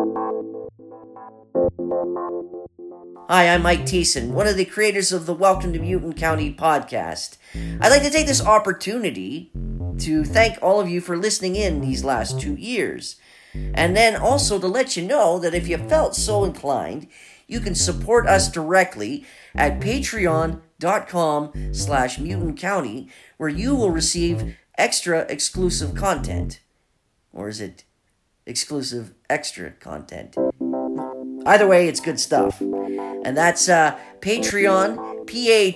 Hi, I'm Mike Thiessen, one of the creators of the Welcome to Mutant County podcast. I'd like to take this opportunity to thank all of you for listening in these last 2 years. And then also to let you know that if you felt so inclined, you can support us directly at patreon.com/mutantcounty, where you will receive extra exclusive content. Or is it exclusive extra content? Either way, it's good stuff. And that's Patreon,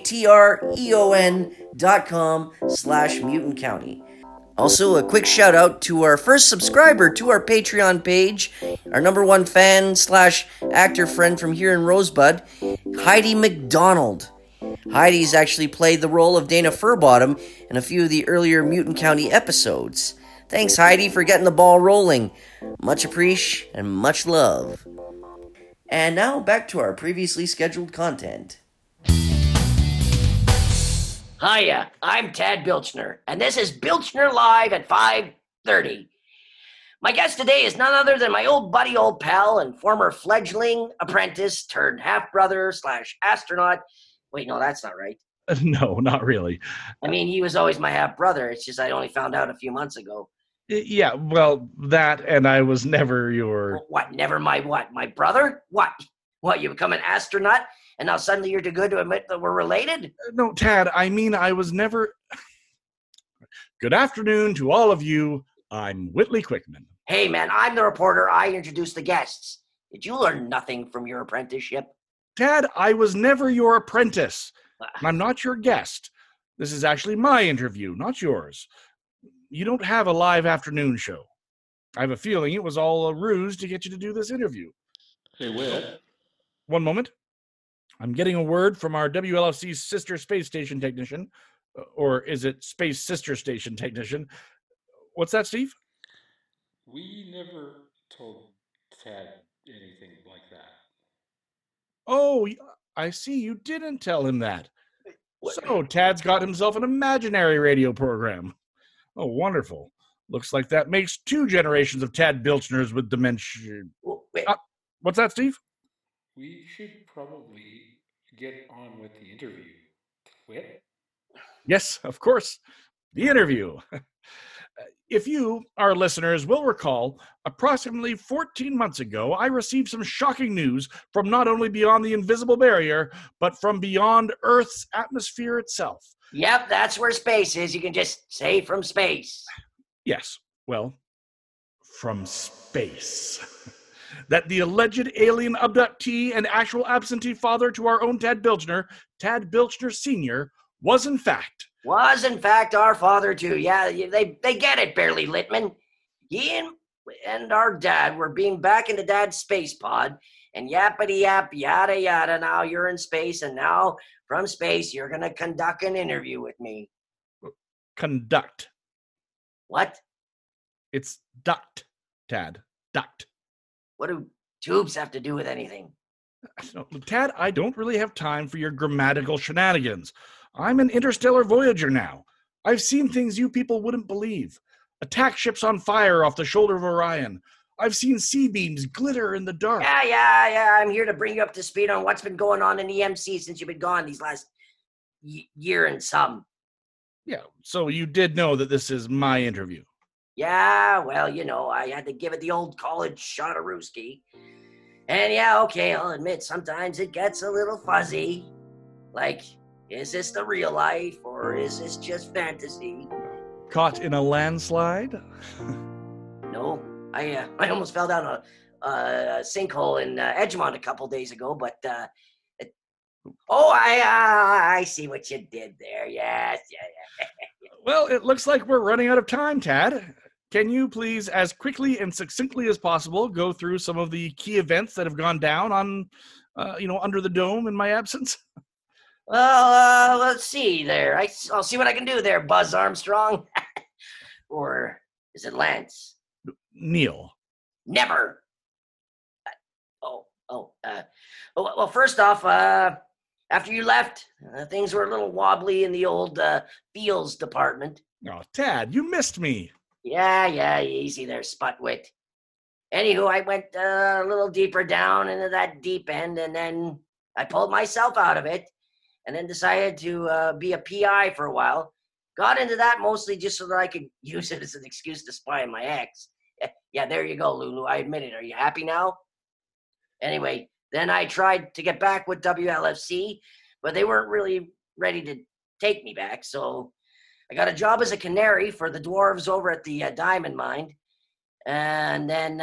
patreon.com/Mutant County. Also, a quick shout out to our first subscriber to our Patreon page, our number one fan / actor friend from here in Rosebud, Heidi McDonald. Heidi's actually played the role of Dana Furbottom in a few of the earlier Mutant County episodes. Thanks, Heidi, for getting the ball rolling. Much appreciation and much love. And now back to our previously scheduled content. Hiya, I'm Tad Bilchner, and this is Bilchner Live at 5:30. My guest today is none other than my old buddy, old pal, and former fledgling apprentice turned half-brother / astronaut. Wait, no, that's not right. No, not really. I mean, he was always my half-brother. It's just I only found out a few months ago. Yeah, well, that and I was never your... What, never my what? My brother? What? What, you become an astronaut? And now suddenly you're too good to admit that we're related? No, Tad, I mean I was never... Good afternoon to all of you. I'm Whitley Quickman. Hey, man, I'm the reporter. I introduce the guests. Did you learn nothing from your apprenticeship? Tad, I was never your apprentice. I'm not your guest. This is actually my interview, not yours. You don't have a live afternoon show. I have a feeling it was all a ruse to get you to do this interview. Hey, Whit. One moment. I'm getting a word from our WLFC sister space station technician. Or is it space sister station technician? What's that, Steve? We never told Tad anything like that. Oh, I see. You didn't tell him that. So Tad's got himself an imaginary radio program. Oh, wonderful. Looks like that makes 2 generations of Tad Bilchners with dementia. What's that, Steve? We should probably get on with the interview. Whit? Yes, of course. The interview. If you, our listeners, will recall, approximately 14 months ago, I received some shocking news from not only beyond the invisible barrier, but from beyond Earth's atmosphere itself. Yep, that's where space is. You can just say from space. Yes, well, from space. That the alleged alien abductee and actual absentee father to our own Tad Bilchner Sr., was in fact our father too. Yeah, they get it, Barely Littman. He and our dad were being back into Dad's space pod, and yappity yap, yada yada. Now you're in space, and now from space you're gonna conduct an interview with me. Conduct. What? It's duct, Tad. Duct. What do tubes have to do with anything? Tad, I don't really have time for your grammatical shenanigans. I'm an interstellar voyager now. I've seen things you people wouldn't believe. Attack ships on fire off the shoulder of Orion. I've seen C-beams glitter in the dark. Yeah. I'm here to bring you up to speed on what's been going on in EMC since you've been gone these last year and some. Yeah, so you did know that this is my interview. Yeah, well, I had to give it the old college shot-a-rooski. And yeah, okay, I'll admit sometimes it gets a little fuzzy. Like, is this the real life or is this just fantasy? Caught in a landslide? No, I almost fell down a sinkhole in Edgemont a couple days ago, but I see what you did there. Yes, yeah. Well, it looks like we're running out of time, Tad. Can you please, as quickly and succinctly as possible, go through some of the key events that have gone down on, under the dome in my absence? Well, let's see there. I'll see what I can do there, Buzz Armstrong. Or is it Lance? Neil. Never. Well, first off, after you left, things were a little wobbly in the old Fields department. Oh, Tad, you missed me. Yeah, easy there, Sputwit. Anywho, I went a little deeper down into that deep end, and then I pulled myself out of it, and then decided to be a PI for a while. Got into that mostly just so that I could use it as an excuse to spy on my ex. Yeah, there you go, Lulu. I admit it. Are you happy now? Anyway, then I tried to get back with WLFC, but they weren't really ready to take me back. So I got a job as a canary for the dwarves over at the diamond mine. And then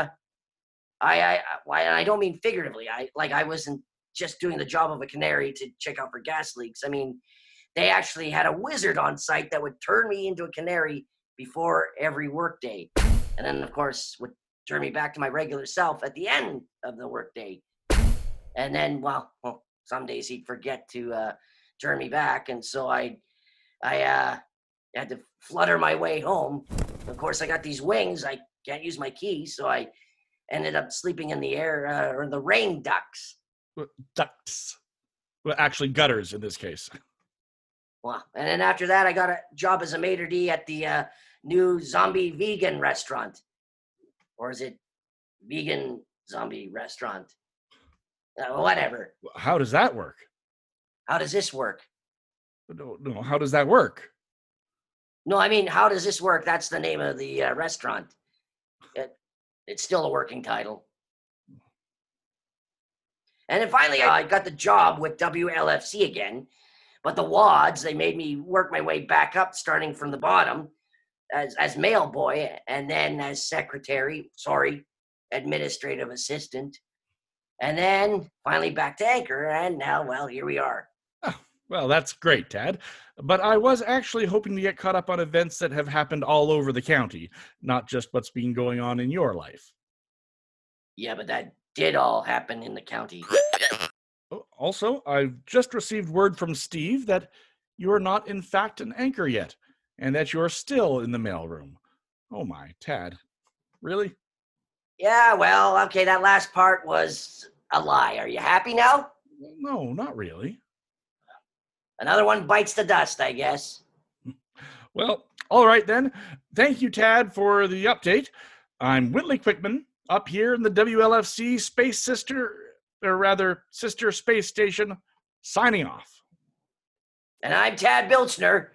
I don't mean figuratively. I wasn't just doing the job of a canary to check out for gas leaks. I mean, they actually had a wizard on site that would turn me into a canary before every workday. And then, of course, would turn me back to my regular self at the end of the workday. And then, well, some days he'd forget to turn me back. And so I had to flutter my way home. Of course, I got these wings. I can't use my keys. So I ended up sleeping in the air or the rain ducts. Ducts. Well, actually, gutters in this case. Well, and then after that, I got a job as a maitre d' at the new zombie vegan restaurant. Or is it vegan zombie restaurant? Whatever. How does that work? How does this work? No, how does that work? No, I mean, how does this work? That's the name of the restaurant. It's still a working title. And then finally, I got the job with WLFC again. But the WADs, they made me work my way back up, starting from the bottom as mail boy, and then as administrative assistant. And then finally back to Anchor, and now, well, here we are. Oh, well, that's great, Tad. But I was actually hoping to get caught up on events that have happened all over the county, not just what's been going on in your life. Yeah, but that did all happen in the county. Also, I've just received word from Steve that you're not in fact an anchor yet, and that you're still in the mailroom. Oh my, Tad. Really? Yeah, well, okay, that last part was a lie. Are you happy now? No, not really. Another one bites the dust, I guess. Well, all right then. Thank you, Tad, for the update. I'm Whitley Quickman, up here in the WLFC Sister Space Station, signing off. And I'm Tad Bilchner.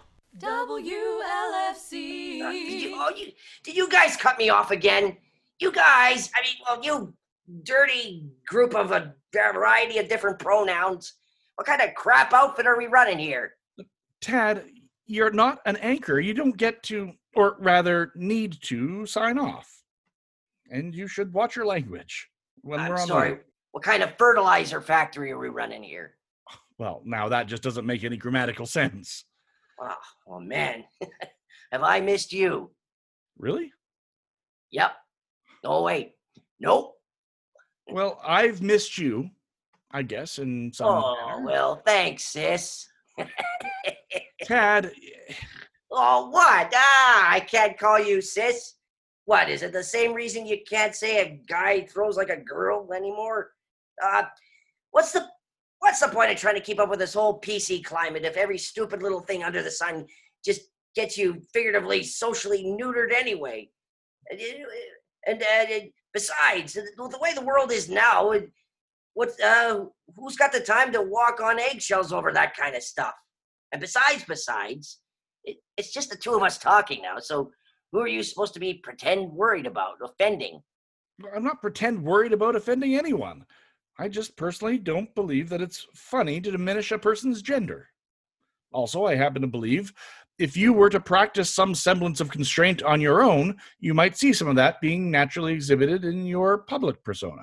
WLFC. Did you guys cut me off again? You guys, you dirty group of a variety of different pronouns. What kind of crap outfit are we running here? Tad, you're not an anchor. You don't get to, or rather need to, sign off. And you should watch your language when we're on sorry. What kind of fertilizer factory are we running here? Well, now that just doesn't make any grammatical sense. Oh man. Have I missed you? Really? Yep. Oh, wait. Nope. Well, I've missed you, I guess, in some manner. Well, thanks, sis. Tad. Oh, what? I can't call you sis. What, is it the same reason you can't say a guy throws like a girl anymore? What's the point of trying to keep up with this whole PC climate if every stupid little thing under the sun just gets you figuratively socially neutered anyway? And besides, the way the world is now, who's got the time to walk on eggshells over that kind of stuff? And besides, it's just the two of us talking now. So who are you supposed to be pretend worried about offending? I'm not pretend worried about offending anyone. I just personally don't believe that it's funny to diminish a person's gender. Also, I happen to believe if you were to practice some semblance of constraint on your own, you might see some of that being naturally exhibited in your public persona.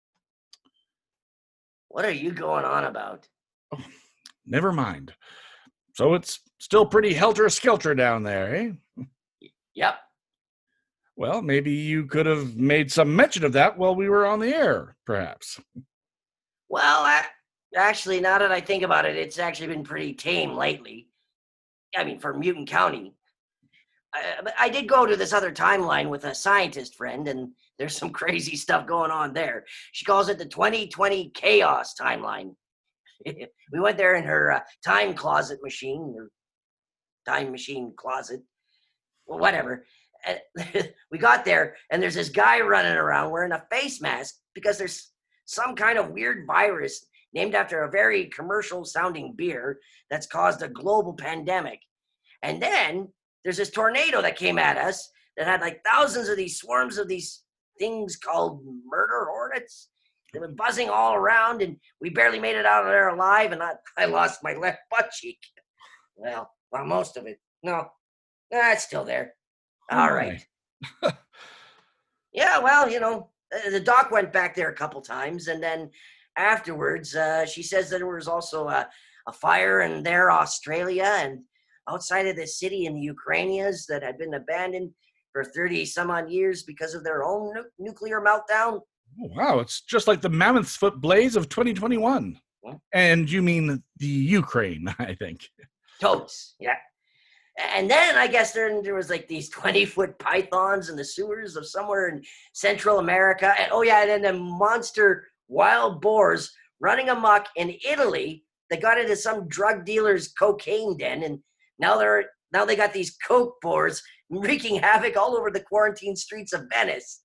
What are you going on about? Oh, never mind. So it's still pretty helter-skelter down there, eh? Yep. Well, maybe you could have made some mention of that while we were on the air, perhaps. Well, actually, now that I think about it, it's actually been pretty tame lately. I mean, for Mutant County. I did go to this other timeline with a scientist friend, and there's some crazy stuff going on there. She calls it the 2020 Chaos Timeline. We went there in her time machine closet. Well, whatever. we got there, and there's this guy running around wearing a face mask because there's some kind of weird virus named after a very commercial sounding beer that's caused a global pandemic. And then there's this tornado that came at us that had like thousands of these swarms of these things called murder hornets. They were buzzing all around, and we barely made it out of there alive, and I lost my left butt cheek. Well, most of it. No, it's still there. All right. Yeah, well, the doc went back there a couple times, and then afterwards, she says that there was also a fire in there, Australia, and outside of the city in the Ukrainians that had been abandoned for 30 some odd years because of their own nuclear meltdown. Oh, wow, it's just like the Mammoth's Foot blaze of 2021. Hmm? And you mean the Ukraine, I think. Totes, yeah. And then I guess there was like these 20-foot pythons in the sewers of somewhere in Central America. And and then the monster wild boars running amok in Italy. They got into some drug dealer's cocaine den, and now they got these coke boars wreaking havoc all over the quarantine streets of Venice.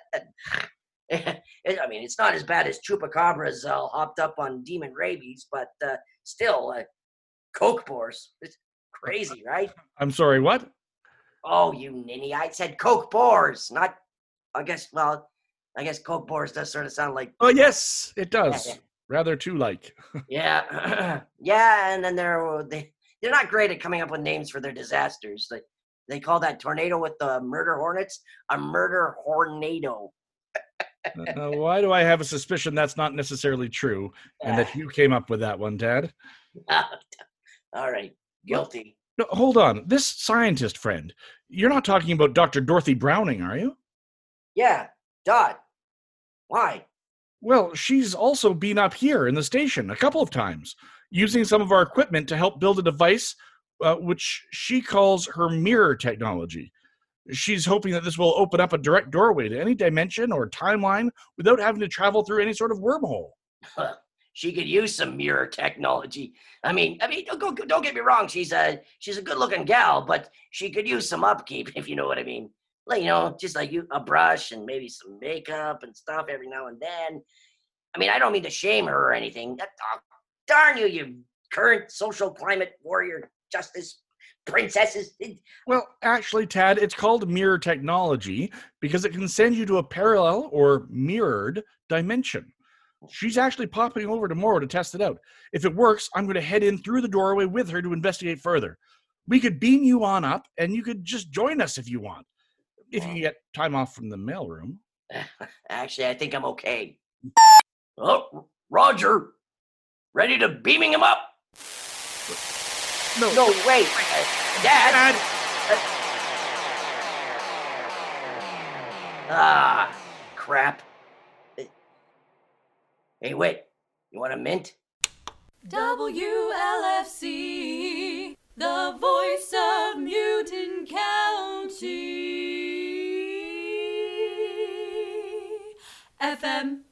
I mean, it's not as bad as chupacabras hopped up on demon rabies, but still, coke boars. It's crazy, right? I'm sorry, what? Oh, you ninny. I said coke boars, not, I guess coke boars does sort of sound like... Oh, yes, it does. Yeah. Rather too like. Yeah. Yeah, and then they're not great at coming up with names for their disasters. They call that tornado with the murder hornets a murder hornado. Why do I have a suspicion that's not necessarily true and that you came up with that one, Dad? All right. Guilty. No, hold on. This scientist friend, you're not talking about Dr. Dorothy Browning, are you? Yeah. Dot. Why? Well, she's also been up here in the station a couple of times, using some of our equipment to help build a device which she calls her mirror technology. She's hoping that this will open up a direct doorway to any dimension or timeline without having to travel through any sort of wormhole. She could use some mirror technology. I mean, don't get me wrong. She's a good-looking gal, but she could use some upkeep, if you know what I mean. Like, just like a brush and maybe some makeup and stuff every now and then. I mean, I don't mean to shame her or anything. Oh, darn you, you current social climate warrior justice princesses. Well, actually, Tad, it's called mirror technology because it can send you to a parallel or mirrored dimension. She's actually popping over tomorrow to test it out. If it works, I'm going to head in through the doorway with her to investigate further. We could beam you on up, and you could just join us if you want. If you can get time off from the mailroom. Actually, I think I'm okay. Oh, Roger. Ready to beaming him up? No, wait. Dad. Crap. Hey, wait. You want a mint? WLFC, the voice of Mutant County. FM